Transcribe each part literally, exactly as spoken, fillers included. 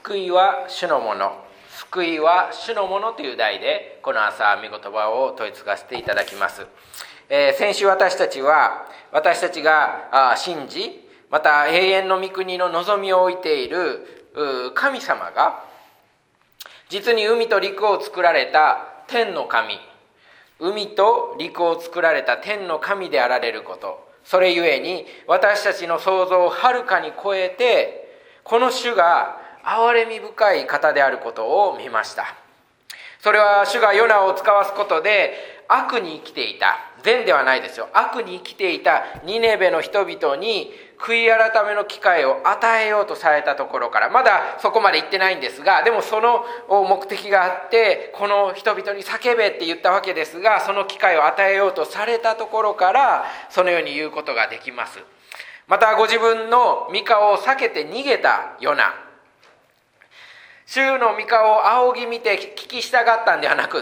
救いは主のもの、救いは主のものという題でこの朝御言葉を問い継がせていただきます。えー、先週私たちは私たちがあ信じ、また永遠の御国の望みを置いている神様が実に海と陸を作られた天の神、海と陸を作られた天の神であられること、それゆえに私たちの想像をはるかに超えてこの主が憐れみ深い方であることを見ました。それは主がヨナを使わすことで悪に生きていた、善ではないですよ、悪に生きていたニネベの人々に悔い改めの機会を与えようとされたところから、まだそこまで行ってないんですが、でもその目的があってこの人々に叫べって言ったわけですが、その機会を与えようとされたところからそのように言うことができます。またご自分の御顔を避けて逃げたヨナ、主の御顔を仰ぎ見て聞き従ったんではなくって、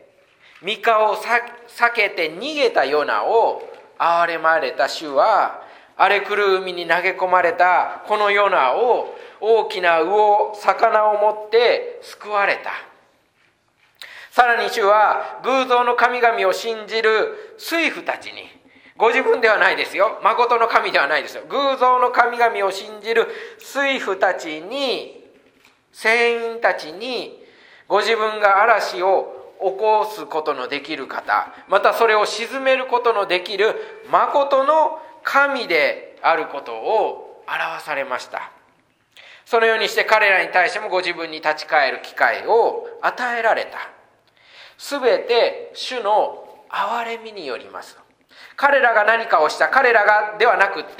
御顔を避けて逃げたヨナを憐れまれた主は、荒れ狂う海に投げ込まれたこのヨナを大きな魚、魚を持って救われた。さらに主は偶像の神々を信じる水夫たちに、ご自分ではないですよ、誠の神ではないですよ、偶像の神々を信じる水夫たちに、船員たちに、ご自分が嵐を起こすことのできる方、またそれを鎮めることのできる誠の神であることを表されました。そのようにして彼らに対してもご自分に立ち返る機会を与えられた。すべて主の憐れみによります。彼らが何かをした、彼らがではなくって、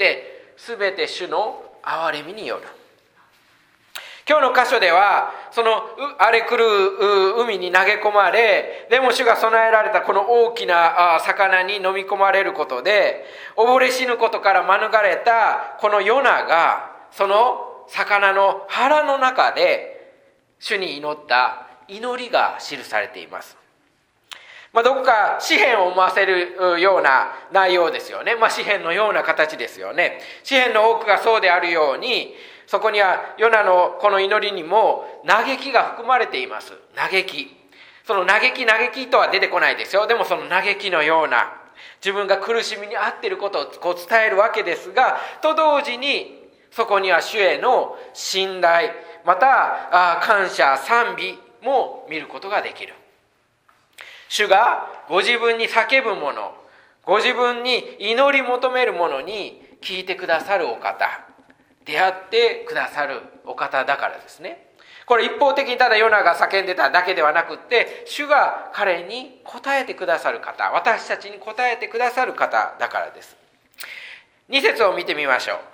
すべて主の憐れみによる。今日の箇所ではその荒れ狂う海に投げ込まれ、でも主が備えられたこの大きな魚に飲み込まれることで溺れ死ぬことから免れたこのヨナが、その魚の腹の中で主に祈った祈りが記されています。まあ、どこか詩篇を思わせるような内容ですよね。まあ、詩篇のような形ですよね。詩篇の多くがそうであるように、そこにはヨナのこの祈りにも嘆きが含まれています。嘆き、その嘆き嘆きとは出てこないですよ。でもその嘆きのような、自分が苦しみに遭っていることをこう伝えるわけですが、と同時にそこには主への信頼、また感謝賛美も見ることができる。主がご自分に叫ぶもの、ご自分に祈り求めるものに聞いてくださるお方、出会ってくださるお方だからですね。これ一方的にただヨナが叫んでただけではなくって、主が彼に答えてくださる方、私たちに答えてくださる方だからです。に節を見てみましょう。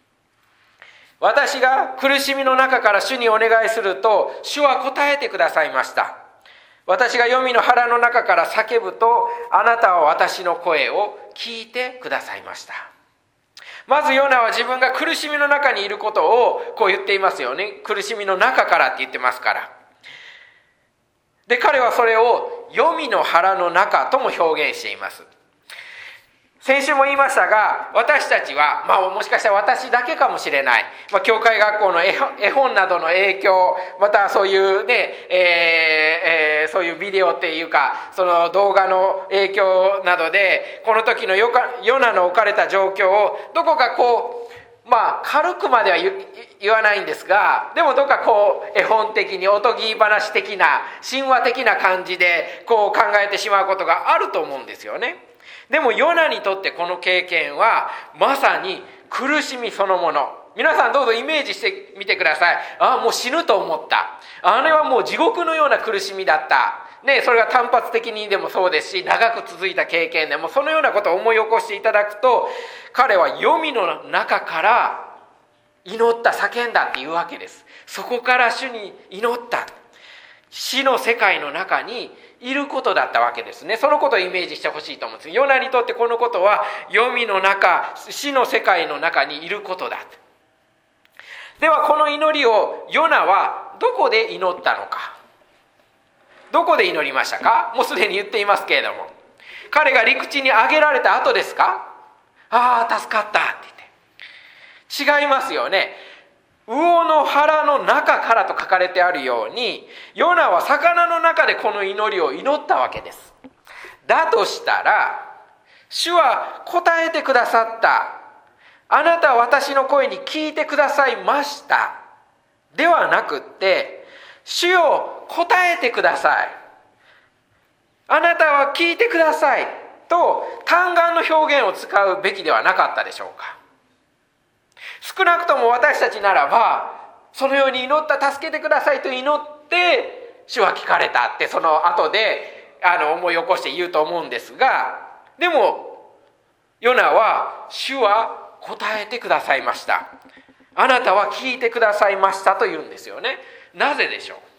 私が苦しみの中から主にお願いすると、主は答えてくださいました。私が黄泉の腹の中から叫ぶと、あなたは私の声を聞いてくださいました。まずヨナは自分が苦しみの中にいることをこう言っていますよね。苦しみの中からって言ってますから。で、彼はそれを黄泉の腹の中とも表現しています。先週も言いましたが、私たちは、まあもしかしたら私だけかもしれない、まあ、教会学校の絵本、絵本などの影響、またそういうね、えーえー、そういうビデオっていうか、その動画の影響などで、この時のヨナの置かれた状況をどこかこう、まあ軽くまでは 言, 言わないんですが、でもどこかこう絵本的におとぎ話的な神話的な感じでこう考えてしまうことがあると思うんですよね。でもヨナにとってこの経験はまさに苦しみそのもの。皆さんどうぞイメージしてみてください。ああ、もう死ぬと思った。あれはもう地獄のような苦しみだった。ね、それが単発的にでもそうですし、長く続いた経験でもそのようなことを思い起こしていただくと、彼は黄泉の中から祈った、叫んだっていうわけです。そこから主に祈った。死の世界の中にいることだったわけですね。そのことをイメージしてほしいと思うんです。ヨナにとってこのことは黄泉の中、死の世界の中にいることだ。ではこの祈りをヨナはどこで祈ったのか。どこで祈りましたか？もうすでに言っていますけれども、彼が陸地に上げられた後ですか？ああ、助かったって言って。違いますよね。 魚の腹の中からと書かれてあるように、ヨナは魚の中でこの祈りを祈ったわけです。だとしたら、主は答えてくださった。あなたは私の声に聞いてくださいましたではなくって、主よ答えてください、あなたは聞いてくださいと単眼の表現を使うべきではなかったでしょうか。少なくとも私たちならば、そのように祈った、助けてくださいと祈って主は聞かれたってその後であの思い起こして言うと思うんですが、でもヨナは主は答えてくださいました、あなたは聞いてくださいましたと言うんですよね。なぜでしょう。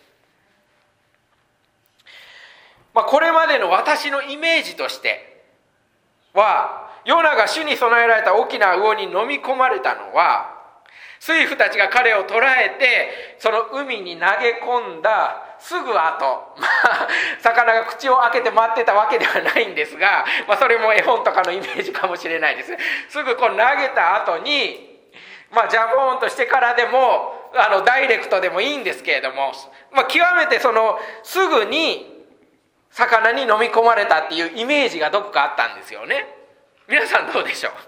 まあ、これまでの私のイメージとしては、ヨナが主に備えられた大きな魚に飲み込まれたのは、水夫たちが彼を捕らえてその海に投げ込んだすぐ後、まあ、魚が口を開けて待ってたわけではないんですが、まあ、それも絵本とかのイメージかもしれないです。すぐこう投げた後に、まあ、ジャボーンとしてからでもあのダイレクトでもいいんですけれども、まあ、極めてそのすぐに魚に飲み込まれたっていうイメージがどこかあったんですよね。皆さんどうでしょう。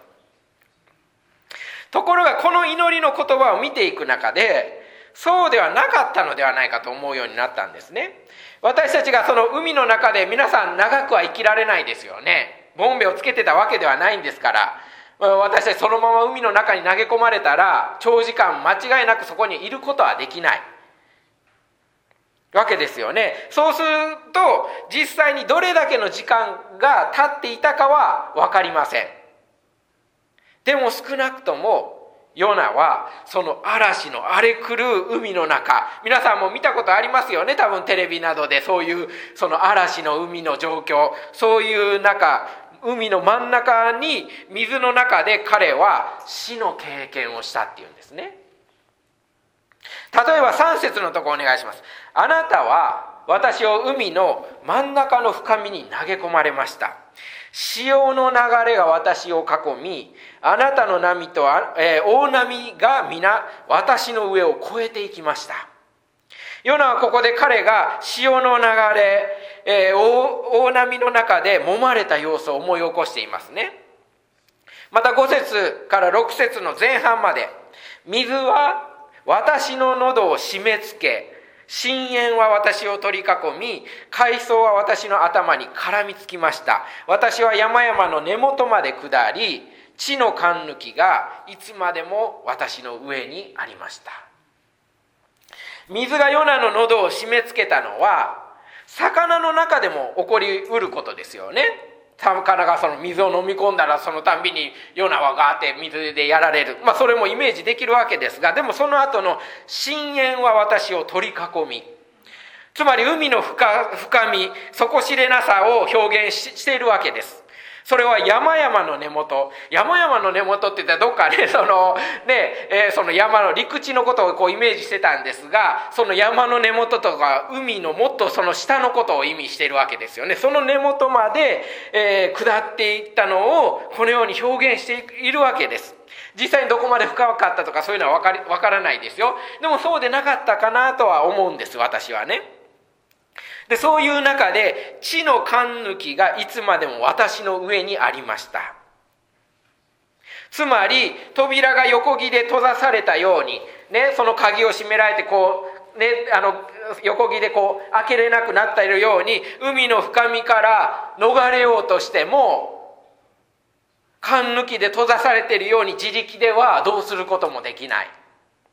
ところがこの祈りの言葉を見ていく中で、そうではなかったのではないかと思うようになったんですね。私たちがその海の中で皆さん長くは生きられないですよね。ボンベをつけてたわけではないんですから、私たちそのまま海の中に投げ込まれたら長時間間違いなくそこにいることはできないわけですよね。そうすると実際にどれだけの時間が経っていたかは分かりません。でも少なくともヨナはその嵐の荒れ狂う海の中、皆さんも見たことありますよね、多分テレビなどで。そういうその嵐の海の状況、そういう中、海の真ん中に水の中で彼は死の経験をしたっていうんですね。例えばさん節のところお願いします。あなたは私を海の真ん中の深みに投げ込まれました。潮の流れが私を囲み、あなたの波と、えー、大波が皆私の上を越えていきました。ヨナはここで彼が潮の流れ、えー、大, 大波の中で揉まれた様子を思い起こしていますね。またご節からろく節の前半まで、水は私の喉を締め付け、深淵は私を取り囲み、海藻は私の頭に絡みつきました。私は山々の根元まで下り、地の貫抜きがいつまでも私の上にありました。水がヨナの喉を締め付けたのは、魚の中でも起こりうることですよね。魚がその水を飲み込んだら、そのたんびにヨナはガーって水でやられる、まあそれもイメージできるわけですが、でもその後の深淵は私を取り囲み、つまり海の 深, 深み底知れなさを表現 し, しているわけです。それは山々の根元、山々の根元って言ったらどっかね、そのね、えー、その山の陸地のことをこうイメージしてたんですが、その山の根元とか海のもっとその下のことを意味しているわけですよね。その根元まで、えー、下っていったのをこのように表現しているわけです。実際にどこまで深かったとかそういうのは分かり、分からないですよ。でもそうでなかったかなとは思うんです、私はね。で、そういう中で地の貫抜きがいつまでも私の上にありました。つまり扉が横木で閉ざされたようにね、その鍵を閉められてこうね、あの横木でこう開けれなくなっているように、海の深みから逃れようとしても貫抜きで閉ざされているように自力ではどうすることもできない。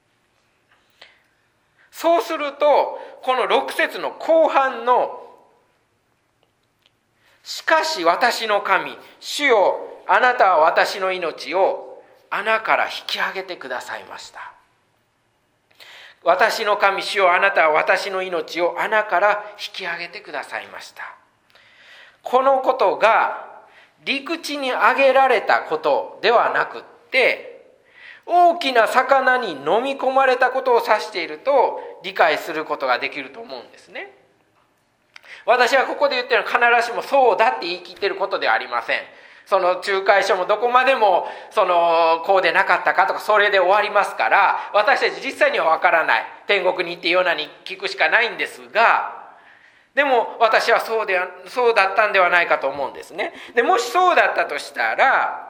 そうするとこのろく節の後半のしかし私の神主よ、あなたは私の命を穴から引き上げてくださいました。私の神主よ、あなたは私の命を穴から引き上げてくださいました。このことが陸地に上げられたことではなくって、大きな魚に飲み込まれたことを指していると理解することができると思うんですね。私はここで言ってるのは必ずしもそうだって言い切っていることではありません。 その仲介書もどこまでもそのこうでなかったかとかそれで終わりますから、私たち実際には分からない。天国に行ってヨナに聞くしかないんですが、でも私はそうではそうだったんではないかと思うんですね。でもしそうだったとしたら、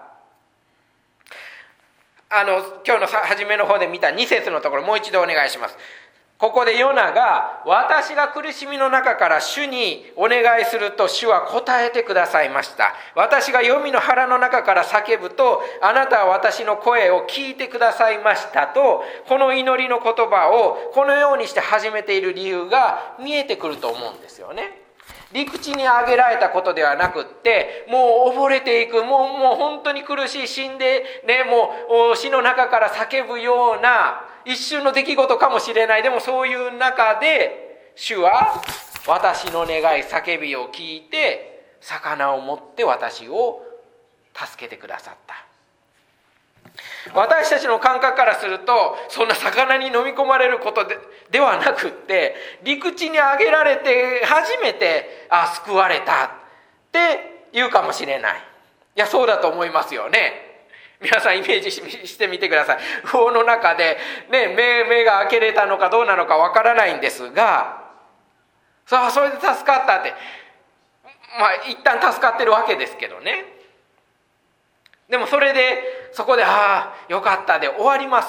あの今日の初めの方で見たに節のところもう一度お願いします。ここでヨナが、私が苦しみの中から主にお願いすると主は答えてくださいました。私が黄泉の腹の中から叫ぶとあなたは私の声を聞いてくださいましたと、この祈りの言葉をこのようにして始めている理由が見えてくると思うんですよね。陸地に上げられたことではなくって、もう溺れていく、もう、もう本当に苦しい、死んでね、もう死の中から叫ぶような一瞬の出来事かもしれない。でもそういう中で主は私の願い叫びを聞いて魚を持って私を助けてくださった。私たちの感覚からすると、そんな魚に飲み込まれることで、ではなくって、陸地に上げられて初めてあ救われたって言うかもしれない。いやそうだと思いますよね。皆さんイメージしてみてください。魚の中で、ね、目, 目が開けれたのかどうなのかわからないんですが、さあそれで助かったって、まあ一旦助かってるわけですけどね。でもそれでそこでああよかったで終わります？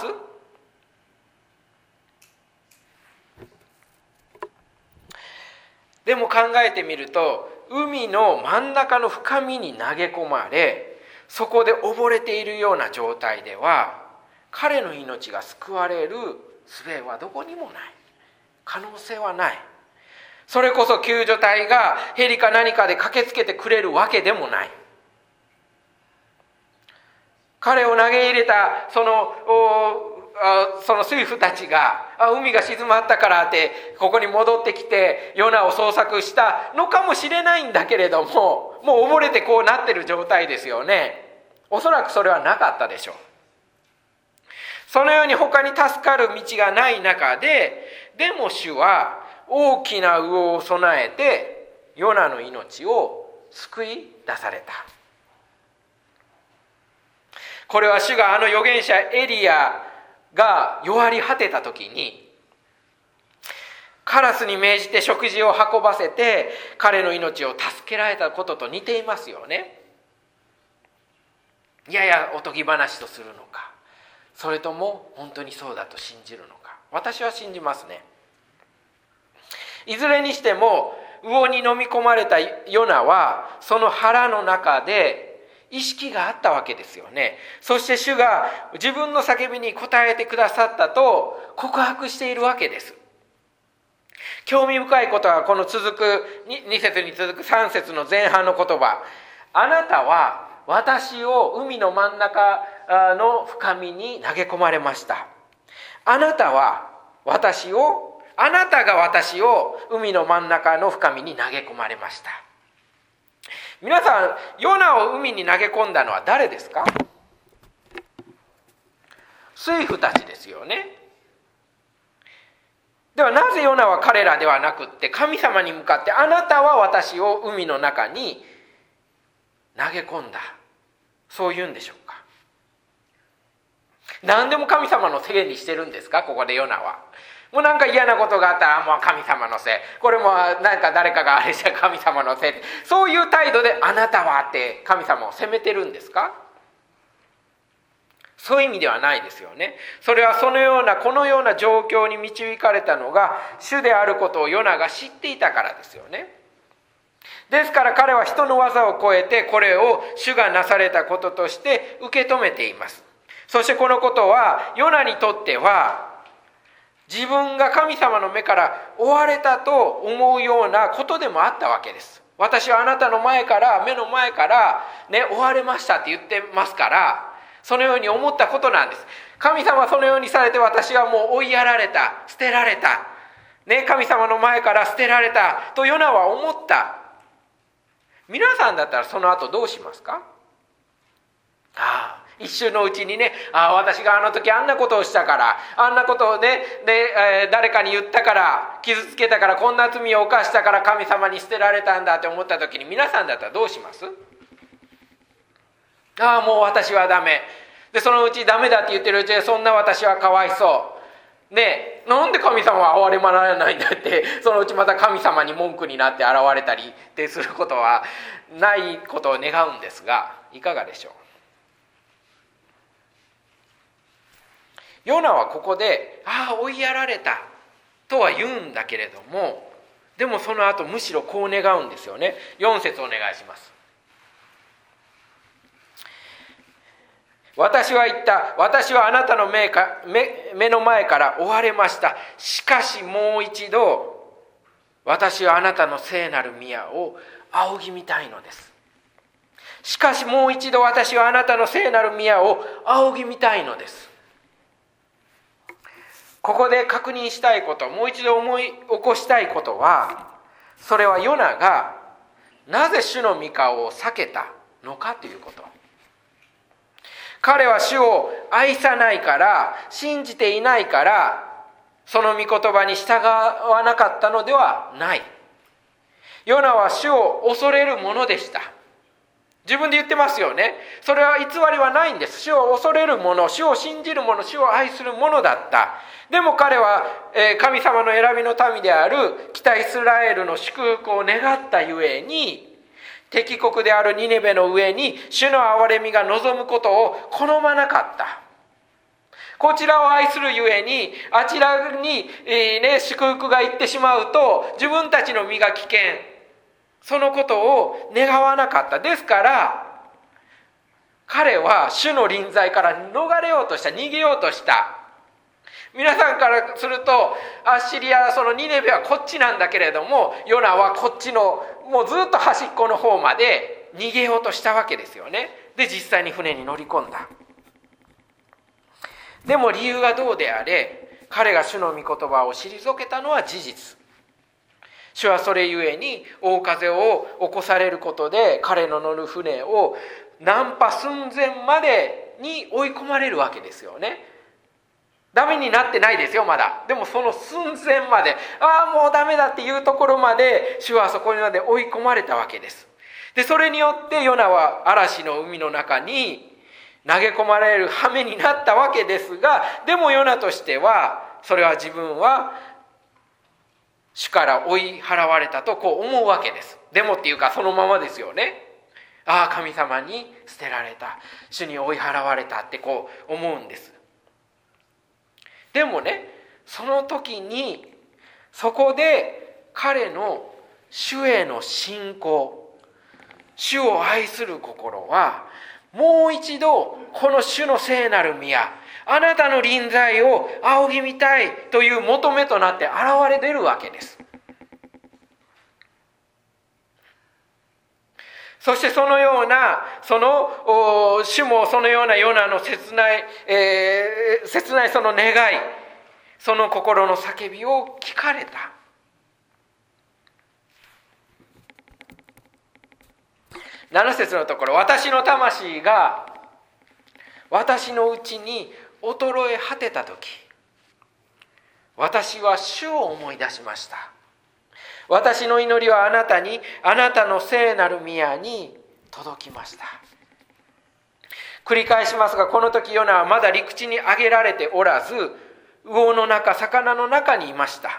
でも考えてみると、海の真ん中の深みに投げ込まれ、そこで溺れているような状態では彼の命が救われる術はどこにもない。可能性はない。それこそ救助隊がヘリか何かで駆けつけてくれるわけでもない。彼を投げ入れたそのその水夫たちが海が静まったからってここに戻ってきてヨナを捜索したのかもしれないんだけれども、もう溺れてこうなってる状態ですよね。おそらくそれはなかったでしょう。そのように他に助かる道がない中で、でも主は大きな魚を備えてヨナの命を救い出された。これは主があの預言者エリアが弱り果てた時にカラスに命じて食事を運ばせて彼の命を助けられたことと似ていますよね。いやいやおとぎ話とするのか、それとも本当にそうだと信じるのか。私は信じますね。いずれにしても魚に飲み込まれたヨナはその腹の中で意識があったわけですよね。そして主が自分の叫びに応えてくださったと告白しているわけです。興味深いことはこの続くに節に続くさん節の前半の言葉、あなたは私を海の真ん中の深みに投げ込まれました。あなたは私をあなたが私を海の真ん中の深みに投げ込まれました。皆さん、ヨナを海に投げ込んだのは誰ですか？水夫たちですよね。ではなぜヨナは彼らではなくって神様に向かってあなたは私を海の中に投げ込んだ、そう言うんでしょうか？何でも神様のせいにしてるんですか？ここでヨナはもうなんか嫌なことがあったらもう神様のせい、これもなんか誰かがあれした神様のせい、そういう態度であなたはって神様を責めてるんですか？そういう意味ではないですよね。それはそのようなこのような状況に導かれたのが主であることをヨナが知っていたからですよね。ですから彼は人の技を超えてこれを主がなされたこととして受け止めています。そしてこのことはヨナにとっては自分が神様の目から追われたと思うようなことでもあったわけです。私はあなたの前から目の前からね追われましたって言ってますから、そのように思ったことなんです。神様はそのようにされて私はもう追いやられた、捨てられた、ね、神様の前から捨てられたとヨナは思った。皆さんだったらその後どうしますか？ああ一瞬のうちにね、ああ私があの時あんなことをしたから、あんなことをね、で、えー、誰かに言ったから傷つけたからこんな罪を犯したから神様に捨てられたんだって思った時に皆さんだったらどうします？ ああもう私はダメで、そのうちダメだって言ってるうちで、そんな私はかわいそうねえ、なんで神様は憐れまられないんだって、そのうちまた神様に文句になって現れたりってすることはないことを願うんですが、いかがでしょう。ヨナはここでああ追いやられたとは言うんだけれども、でもその後むしろこう願うんですよね。よん節お願いします。私は言った。私はあなたの 目, か 目, 目の前から追われました。しかしもう一度私はあなたの聖なる宮を仰ぎ見たいのです。しかしもう一度私はあなたの聖なる宮を仰ぎ見たいのです。ここで確認したいこと、もう一度思い起こしたいことは、それはヨナがなぜ主の御顔を避けたのかということ。彼は主を愛さないから、信じていないから、その御言葉に従わなかったのではない。ヨナは主を恐れるものでした。自分で言ってますよね。それは偽りはないんです。主を恐れるもの、主を信じるもの、主を愛するものだった。でも彼は神様の選びの民である北イスラエルの祝福を願ったゆえに、敵国であるニネベの上に主の憐れみが望むことを好まなかった。こちらを愛するゆえに、あちらに、えーね、祝福が行ってしまうと自分たちの身が危険、そのことを願わなかった。ですから彼は主の臨在から逃れようとした、逃げようとした。皆さんからするとアッシリア、そのニネベはこっちなんだけれども、ヨナはこっちのもうずっと端っこの方まで逃げようとしたわけですよね。で実際に船に乗り込んだ。でも理由がどうであれ、彼が主の御言葉を退けたのは事実。主はそれゆえに大風を起こされることで彼の乗る船を難破寸前までに追い込まれるわけですよね。ダメになってないですよまだ。でもその寸前まで、ああもうダメだっていうところまで主はそこまで追い込まれたわけです。でそれによってヨナは嵐の海の中に投げ込まれる羽目になったわけですが、でもヨナとしてはそれは自分は主から追い払われたとこう思うわけです。でもっていうかそのままですよね。ああ神様に捨てられた、主に追い払われたってこう思うんです。でもね、その時にそこで彼の主への信仰、主を愛する心はもう一度この主の聖なる宮、あなたの臨在を仰ぎ見たいという求めとなって現れ出るわけです。そしてそのようなその主もそのようなヨナの切ない、えー、切ないその願い、その心の叫びを聞かれた。なな節のところ、私の魂が私のうちに衰え果てた時、私は主を思い出しました。私の祈りはあなたに、あなたの聖なる宮に届きました。繰り返しますが、この時ヨナはまだ陸地に上げられておらず、魚の中、魚の中にいました。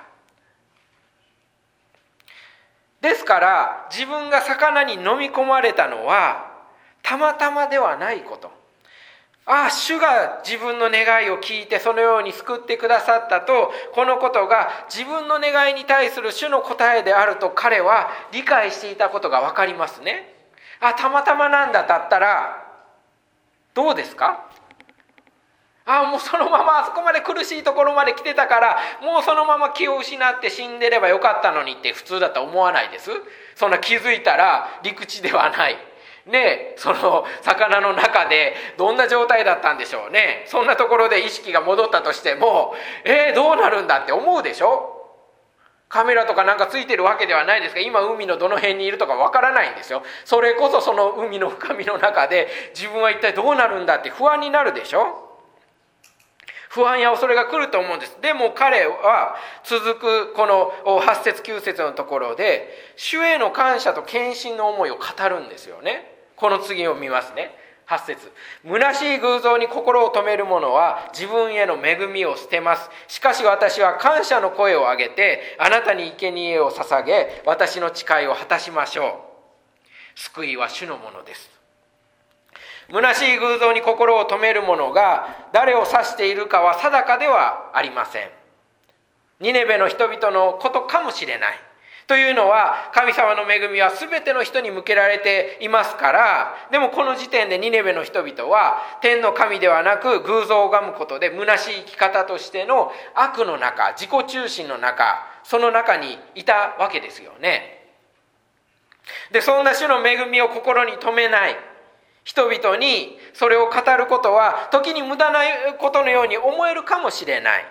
ですから自分が魚に飲み込まれたのはたまたまではないこと。ああ、主が自分の願いを聞いてそのように救ってくださったと、このことが自分の願いに対する主の答えであると彼は理解していたことが分かりますね。あ、たまたまなんだだったらどうですか？ああ、もうそのままあそこまで苦しいところまで来てたから、もうそのまま気を失って死んでればよかったのにって普通だと思わないです？そんな気づいたら陸地ではないね、その魚の中でどんな状態だったんでしょうね。そんなところで意識が戻ったとしても、えー、どうなるんだって思うでしょ。カメラとかなんかついてるわけではないですが、今海のどの辺にいるとかわからないんですよ。それこそその海の深みの中で自分は一体どうなるんだって不安になるでしょ。不安や恐れが来ると思うんです。でも彼は続くこのはち節きゅう節のところで主への感謝と献身の思いを語るんですよね。この次を見ますね。 はち節、虚しい偶像に心を止める者は自分への恵みを捨てます。しかし私は感謝の声を上げてあなたに生贄を捧げ、私の誓いを果たしましょう。救いは主のものです。虚しい偶像に心を止める者が誰を指しているかは定かではありません。ニネベの人々のことかもしれない。というのは、神様の恵みは全ての人に向けられていますから、でもこの時点でニネベの人々は天の神ではなく偶像を拝むことで虚しい生き方としての悪の中、自己中心の中、その中にいたわけですよね。で、そんな主の恵みを心に留めない人々にそれを語ることは時に無駄なことのように思えるかもしれない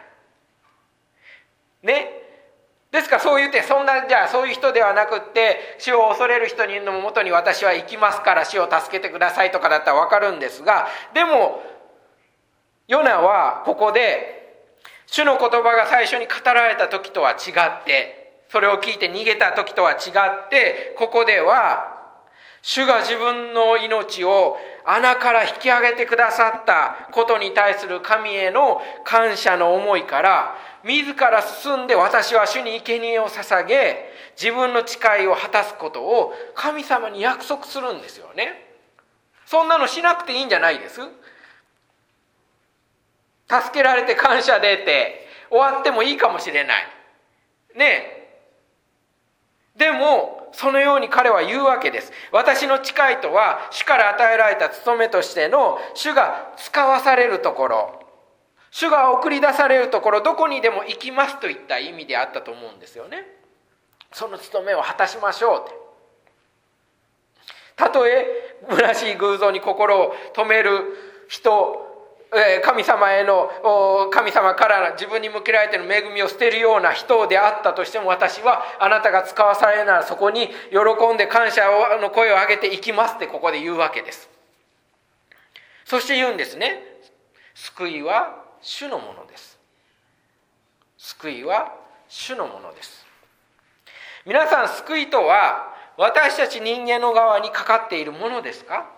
ね。ですからそう言って、そんなじゃあそういう人ではなくって、主を恐れる人のもとに私は行きますから主を助けてくださいとかだったら分かるんですが、でもヨナはここで主の言葉が最初に語られた時とは違って、それを聞いて逃げた時とは違って、ここでは主が自分の命を穴から引き上げてくださったことに対する神への感謝の思いから、自ら進んで私は主に生贄を捧げ、自分の誓いを果たすことを神様に約束するんですよね。そんなのしなくていいんじゃないです。助けられて感謝でって終わってもいいかもしれないねえ。でもそのように彼は言うわけです。私の誓いとは主から与えられた務めとしての主が使わされるところ、主が送り出されるところ、どこにでも行きますといった意味であったと思うんですよね。その務めを果たしましょうって。たとえ虚しい偶像に心を止める人、神様への神様から自分に向けられている恵みを捨てるような人であったとしても、私はあなたが使わされるならそこに喜んで感謝の声を上げていきますってここで言うわけです。そして言うんですね。救いは主のものです。救いは主のものです。皆さん、救いとは私たち人間の側にかかっているものですか？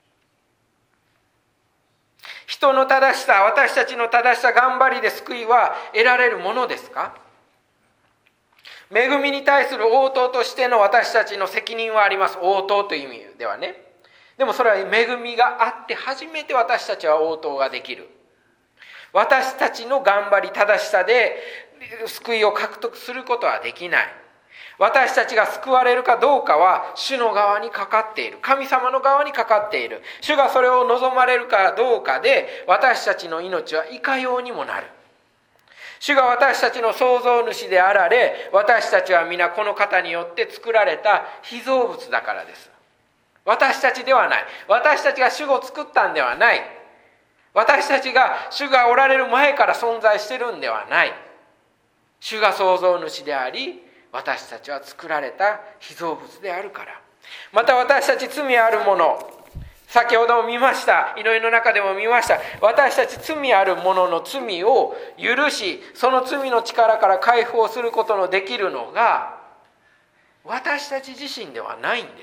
人の正しさ、私たちの正しさ、頑張りで救いは得られるものですか？恵みに対する応答としての私たちの責任はあります。応答という意味ではね。でもそれは恵みがあって初めて私たちは応答ができる。私たちの頑張り、正しさで救いを獲得することはできない。私たちが救われるかどうかは主の側にかかっている。神様の側にかかっている。主がそれを望まれるかどうかで私たちの命はいかようにもなる。主が私たちの創造主であられ、私たちは皆この方によって作られた被造物だからです。私たちではない。私たちが主を作ったんではない。私たちが主がおられる前から存在してるんではない。主が創造主であり、私たちは作られた被造物であるから。また私たち罪あるもの、先ほども見ました、祈りの中でも見ました、私たち罪あるものの罪を許し、その罪の力から解放することのできるのが私たち自身ではないんです。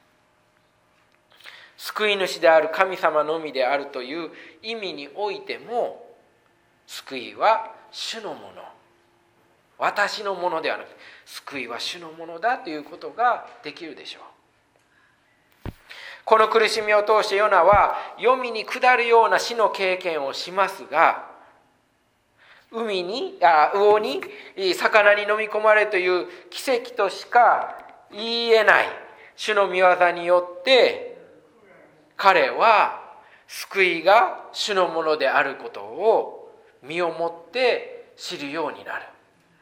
救い主である神様のみであるという意味においても、救いは主のもの、私のものではなく、救いは主のものだということができるでしょう。この苦しみを通してヨナは黄泉に下るような死の経験をしますが、海にあ魚に魚に飲み込まれるという奇跡としか言えない主の御業によって、彼は救いが主のものであることを身をもって知るようになる。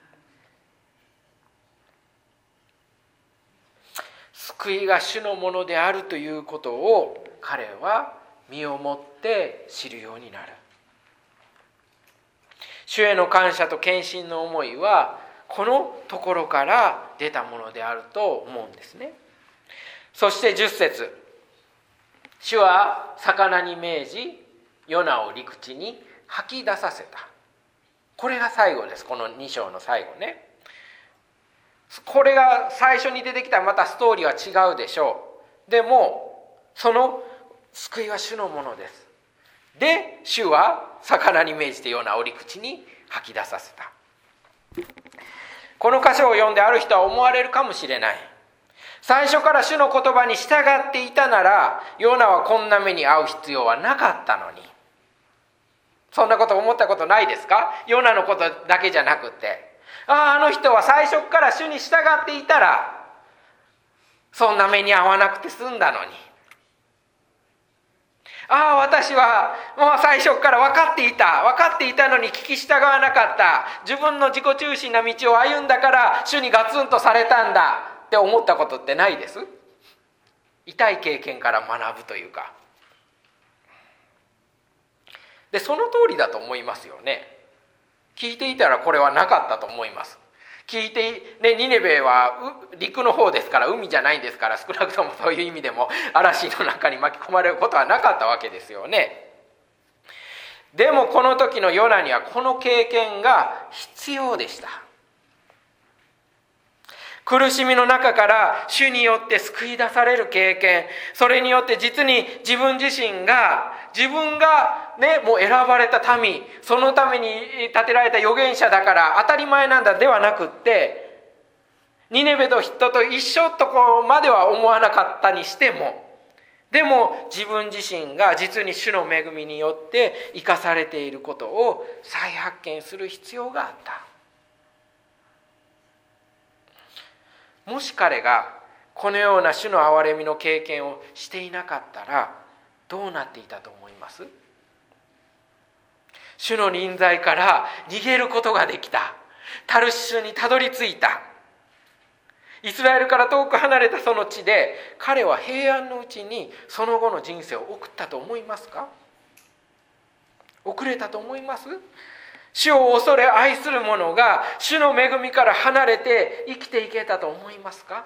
救いが主のものであるということを彼は身をもって知るようになる。主への感謝と献身の思いはこのところから出たものであると思うんですね。そしてじゅっ節、主は魚に命じヨナを陸地に吐き出させた。これが最後です。このに章の最後ね。これが最初に出てきたらまたストーリーは違うでしょう。でもその救いは主のものです。で、主は魚に命じてヨナを折り口に吐き出させた。この箇所を読んである人は思われるかもしれない。最初から主の言葉に従っていたなら、ヨナはこんな目に遭う必要はなかったのに。そんなこと思ったことないですか？ヨナのことだけじゃなくて、ああ、あの人は最初から主に従っていたら、そんな目に遭わなくて済んだのに。ああ、私はもう最初から分かっていた。分かっていたのに聞き従わなかった。自分の自己中心な道を歩んだから主にガツンとされたんだって思ったことってないです？痛い経験から学ぶというか。で、その通りだと思いますよね。聞いていたらこれはなかったと思います。聞いて、ね、ニネベは陸の方ですから、海じゃないんですから、少なくともそういう意味でも嵐の中に巻き込まれることはなかったわけですよね。でもこの時のヨナにはこの経験が必要でした。苦しみの中から主によって救い出される経験、それによって実に自分自身が自分がね、もう選ばれた民、そのために立てられた預言者だから当たり前なんだではなくって、ニネベの人と一緒とこまでは思わなかったにしても、でも自分自身が実に主の恵みによって生かされていることを再発見する必要があった。もし彼がこのような主の憐れみの経験をしていなかったらどうなっていたと思います？主の臨在から逃げることができた。タルシュにたどり着いた。イスラエルから遠く離れたその地で彼は平安のうちにその後の人生を送ったと思いますか？遅れたと思います？主を恐れ愛する者が主の恵みから離れて生きていけたと思いますか？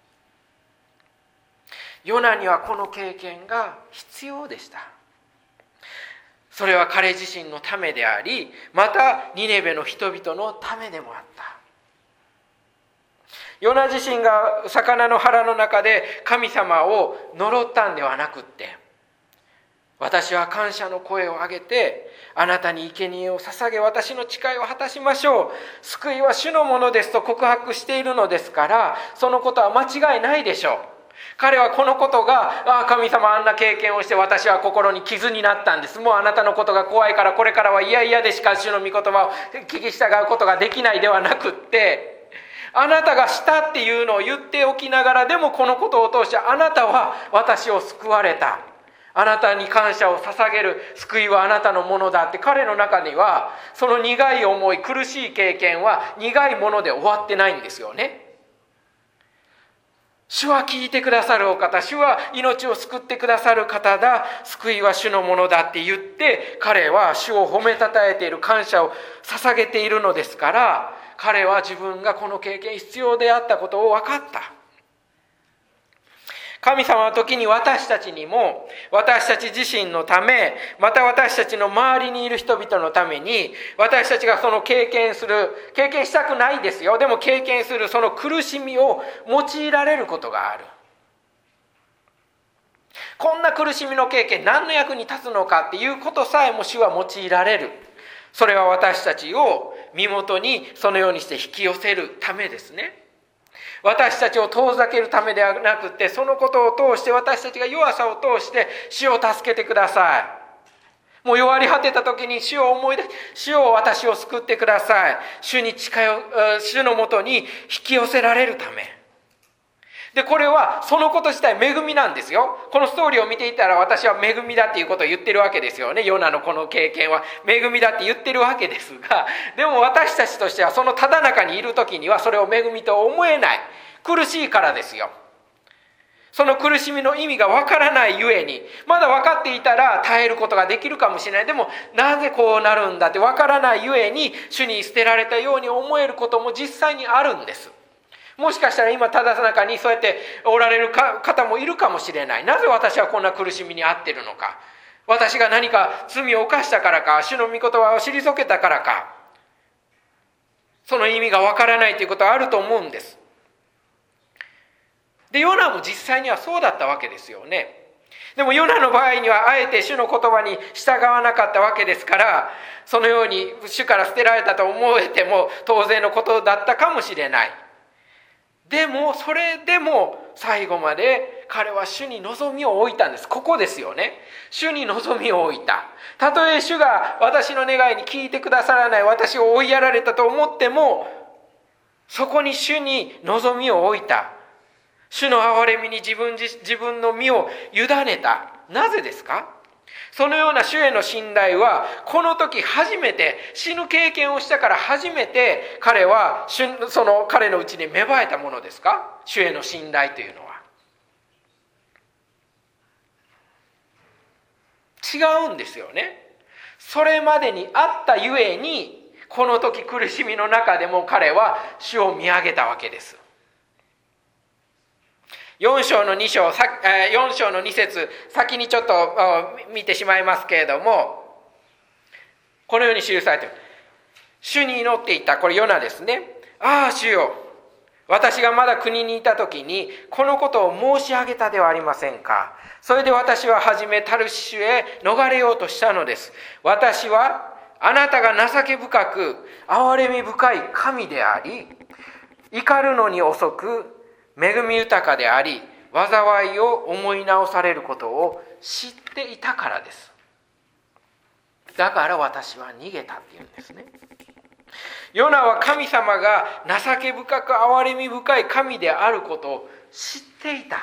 ヨナにはこの経験が必要でした。それは彼自身のためであり、またニネベの人々のためでもあった。ヨナ自身が魚の腹の中で神様を呪ったんではなくって、私は感謝の声を上げてあなたに生贄を捧げ私の誓いを果たしましょう。救いは主のものですと告白しているのですから、そのことは間違いないでしょう。彼はこのことが、ああ神様あんな経験をして私は心に傷になったんです。もうあなたのことが怖いからこれからは嫌々でしか主の御言葉を聞き従うことができないではなくって、あなたがしたっていうのを言っておきながら、でもこのことを通してあなたは私を救われた。あなたに感謝を捧げる救いはあなたのものだって、彼の中にはその苦い思い、苦しい経験は苦いもので終わってないんですよね。主は聞いてくださるお方、主は命を救ってくださる方だ、救いは主のものだって言って、彼は主を褒めたたえている、感謝を捧げているのですから、彼は自分がこの経験必要であったことを分かった。神様は時に私たちにも、私たち自身のため、また私たちの周りにいる人々のために、私たちがその経験する、経験したくないですよ。でも経験するその苦しみを用いられることがある。こんな苦しみの経験、何の役に立つのかっていうことさえも主は用いられる。それは私たちを身元にそのようにして引き寄せるためですね。私たちを遠ざけるためではなくて、そのことを通して私たちが弱さを通して主を助けてください。もう弱り果てた時に主を思い出し、主を私を救ってください。主に近よ、主のもとに引き寄せられるため。で、これはそのこと自体恵みなんですよ。このストーリーを見ていたら私は恵みだっていうことを言ってるわけですよね。ヨナのこの経験は恵みだって言ってるわけですが、でも私たちとしてはそのただ中にいる時にはそれを恵みと思えない。苦しいからですよ。その苦しみの意味がわからないゆえに、まだ分かっていたら耐えることができるかもしれない。でもなぜこうなるんだってわからないゆえに、主に捨てられたように思えることも実際にあるんです。もしかしたら今ただ中にそうやっておられる方もいるかもしれない。なぜ私はこんな苦しみに遭っているのか。私が何か罪を犯したからか、主の御言葉を退けたからか、その意味がわからないということはあると思うんです。で、ヨナも実際にはそうだったわけですよね。 でもヨナの場合にはあえて主の言葉に従わなかったわけですから、そのように主から捨てられたと思えても当然のことだったかもしれない。でもそれでも最後まで彼は主に望みを置いたんです。ここですよね。主に望みを置いた。たとえ主が私の願いに聞いてくださらない、私を追いやられたと思っても、そこに主に望みを置いた。主の憐れみに自分自、自分の身を委ねた。なぜですか？そのような主への信頼は、この時初めて、死ぬ経験をしたから初めて、彼は、その彼のうちに芽生えたものですか？主への信頼というのは。違うんですよね。それまでにあったゆえに、この時苦しみの中でも彼は主を見上げたわけです。よん章のに章、よん章のに節、先にちょっと見てしまいますけれども、このように記されている。主に祈っていた、これヨナですね。ああ主よ、私がまだ国にいた時にこのことを申し上げたではありませんか。それで私は初めタルシシュへ逃れようとしたのです。私はあなたが情け深く憐れみ深い神であり、怒るのに遅く恵み豊かであり、災いを思い直されることを知っていたからです。だから私は逃げたっていうんですね。ヨナは神様が情け深く憐れみ深い神であることを知っていた。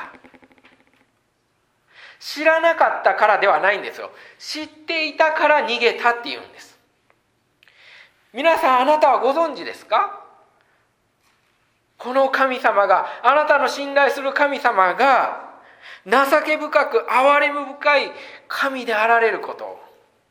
知らなかったからではないんですよ。知っていたから逃げたっていうんです。皆さん、あなたはご存知ですか？この神様が、あなたの信頼する神様が情け深く憐れみ深い神であられること。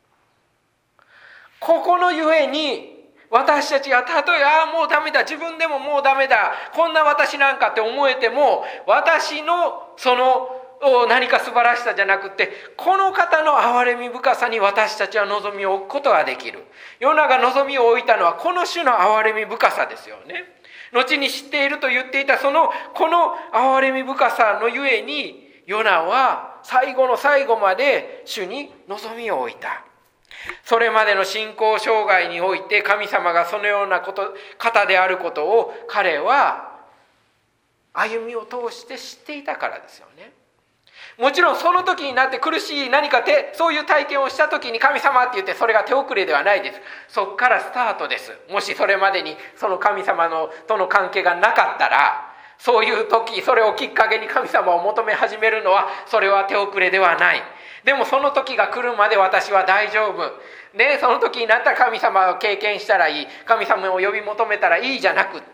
ここのゆえに私たちがたとえ、ああもうダメだ、自分でももうダメだ、こんな私なんかって思えても、私のその何か素晴らしさじゃなくて、この方の憐れみ深さに私たちは望みを置くことができる。ヨナが望みを置いたのはこの種の憐れみ深さですよね。後に知っていると言っていたそのこの憐れみ深さのゆえに、ヨナは最後の最後まで主に望みを置いた。それまでの信仰生涯において神様がそのようなこと方であることを彼は歩みを通して知っていたからですよね。もちろんその時になって苦しい何かてそういう体験をした時に神様って言ってそれが手遅れではないです。そこからスタートです。もしそれまでにその神様のとの関係がなかったら、そういう時それをきっかけに神様を求め始めるのはそれは手遅れではない。でもその時が来るまで私は大丈夫ね、その時になったら神様を経験したらいい、神様を呼び求めたらいいじゃなくって、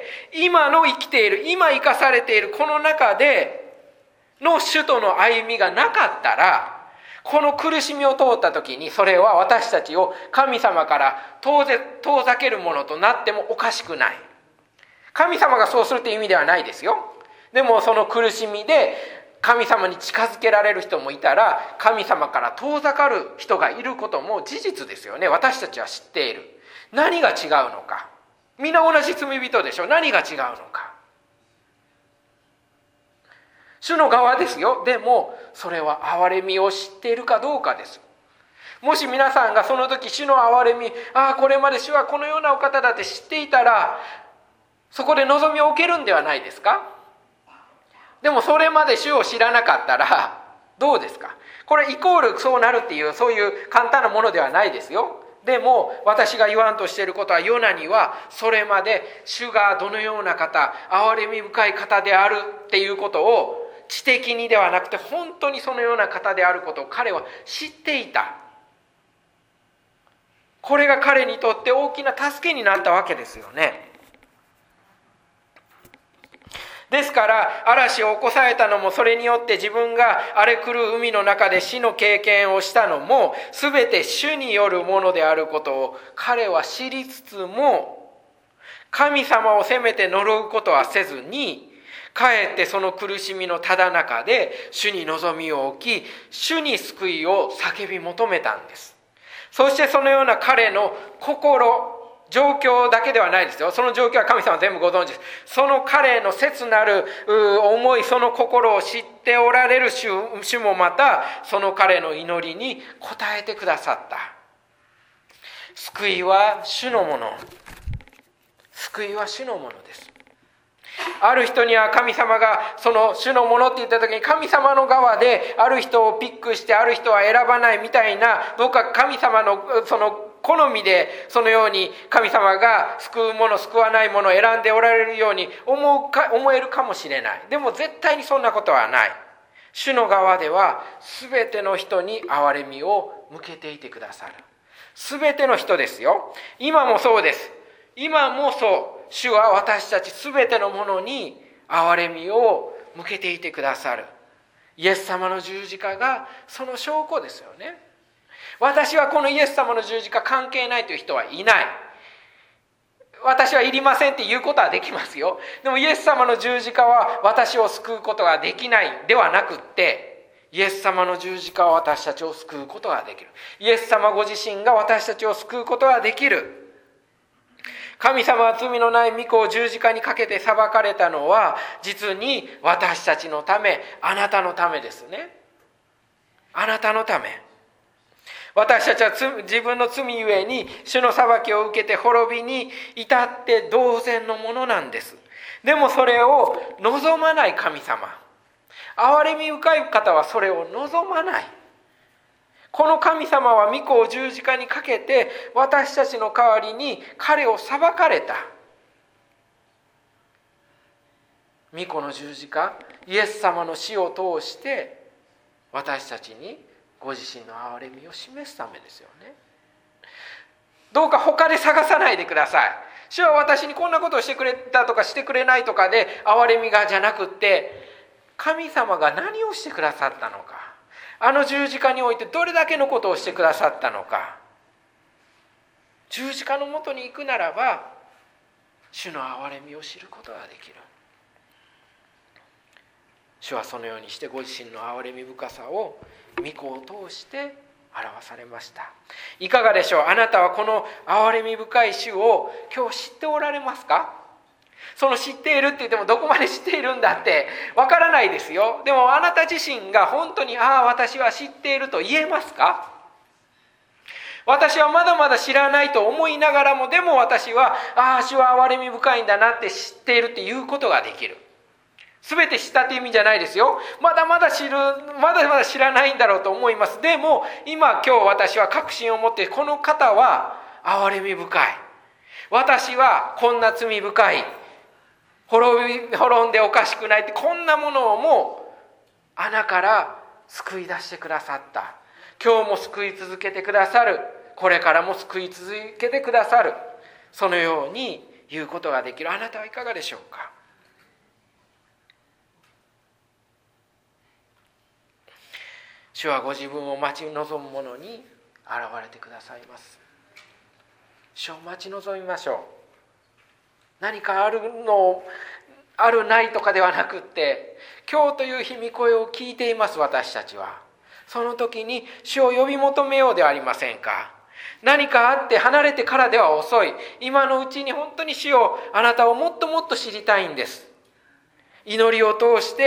今の生きている、今生かされているこの中での主との歩みがなかったら、この苦しみを通った時にそれは私たちを神様から遠ざ、遠ざけるものとなってもおかしくない。神様がそうするという意味ではないですよ。でもその苦しみで神様に近づけられる人もいたら、神様から遠ざかる人がいることも事実ですよね。私たちは知っている。何が違うのか。みんな同じ罪人でしょ。何が違うのか。主の側ですよ。でもそれは憐れみを知っているかどうかです。もし皆さんがその時主の憐れみ、ああこれまで主はこのようなお方だって知っていたら、そこで望みを受けるんではないですか。でもそれまで主を知らなかったらどうですか。これイコールそうなるっていうそういう簡単なものではないですよ。でも私が言わんとしていることは、ヨナにはそれまで主がどのような方、憐れみ深い方であるっていうことを知的にではなくて本当にそのような方であることを彼は知っていた。これが彼にとって大きな助けになったわけですよね。ですから嵐を起こされたのも、それによって自分が荒れ狂う海の中で死の経験をしたのも全て主によるものであることを彼は知りつつも、神様を責めて呪うことはせずに、かえってその苦しみのただ中で主に望みを置き、主に救いを叫び求めたんです。そしてそのような彼の心、 状況だけではないですよ。その状況は神様全部ご存知です。その彼の切なる思い、その心を知っておられる 主, 主もまたその彼の祈りに応えてくださった。救いは主のもの。救いは主のものです。ある人には神様がその主のものって言った時に神様の側である人をピックしてある人は選ばないみたいな、どうか神様のその好みでそのように神様が救うもの救わないものを選んでおられるように思うか思えるかもしれない。でも絶対にそんなことはない。主の側では全ての人に憐れみを向けていてくださる。全ての人ですよ。今もそうです。今もそう。主は私たち全てのものに憐れみを向けていてくださる。イエス様の十字架がその証拠ですよね。私はこのイエス様の十字架関係ないという人はいない。私はいりませんって言うことはできますよ。でもイエス様の十字架は私を救うことができないではなくって、イエス様の十字架は私たちを救うことができる。イエス様ご自身が私たちを救うことができる。神様は罪のない御子を十字架にかけて裁かれたのは実に私たちのため、あなたのためですね。あなたのため。私たちは自分の罪ゆえに主の裁きを受けて滅びに至って同然のものなんです。でもそれを望まない神様、憐れみ深い方はそれを望まない。この神様は御子を十字架にかけて私たちの代わりに彼を裁かれた。御子の十字架、イエス様の死を通して私たちにご自身の憐れみを示すためですよね。どうか他で探さないでください。主は私にこんなことをしてくれたとかしてくれないとかで憐れみがじゃなくって、神様が何をしてくださったのか、あの十字架においてどれだけのことをしてくださったのか。十字架のもとに行くならば主の憐れみを知ることができる。主はそのようにしてご自身の憐れみ深さを御子を通して表されました。いかがでしょう。あなたはこの憐れみ深い主を今日知っておられますか。その知っているって言ってもどこまで知っているんだってわからないですよ。でもあなた自身が本当にああ私は知っていると言えますか。私はまだまだ知らないと思いながらも、でも私はああ主は憐れみ深いんだなって知っているっていうことができる。全て知ったという意味じゃないですよ。まだまだ知る、まだまだ知らないんだろうと思います。でも今今日私は確信を持って、この方は憐れみ深い、私はこんな罪深い、滅び滅んでおかしくないって、こんなものをも穴から救い出してくださった。今日も救い続けてくださる。これからも救い続けてくださる。そのように言うことができる。あなたはいかがでしょうか。主はご自分を待ち望む者に現れてくださいます。主を待ち望みましょう。何かあるのあるないとかではなくって、今日という日御声を聞いています。私たちはその時に主を呼び求めようではありませんか。何かあって離れてからでは遅い。今のうちに本当に主を、あなたをもっともっと知りたいんです。祈りを通して、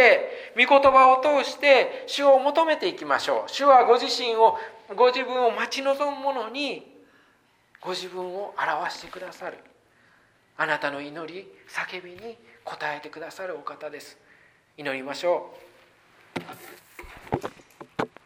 御言葉を通して主を求めていきましょう。主はご自身を、ご自分を待ち望む者にご自分を表してくださる。あなたの祈り、叫びに応えてくださるお方です。祈りましょう。